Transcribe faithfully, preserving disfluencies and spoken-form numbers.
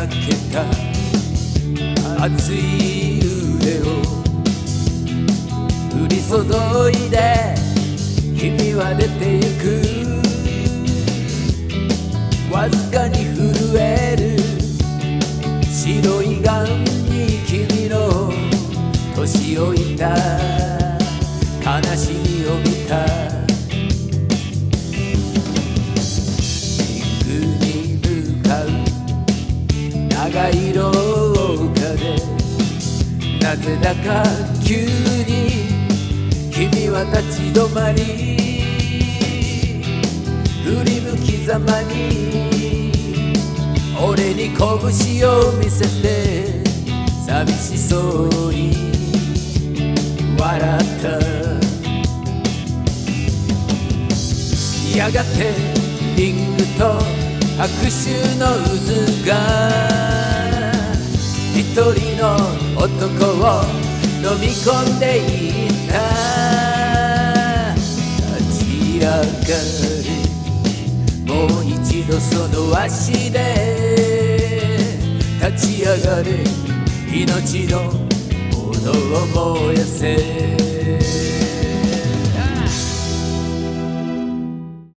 かけた熱い腕を降り注いで君は出てゆく。わずかに震える白い眼に君の年老いた悲しみを見た。リングに向かう長い廊下でなぜだか急に君は立ち止まり、振り向きざまに俺に拳を見せて寂しそうに笑った。やがてリングと拍手の渦が一人の男を飲み込んでいった。立ち上がれ、もう一度その足で立ち上がれ、命の炎を燃やせ。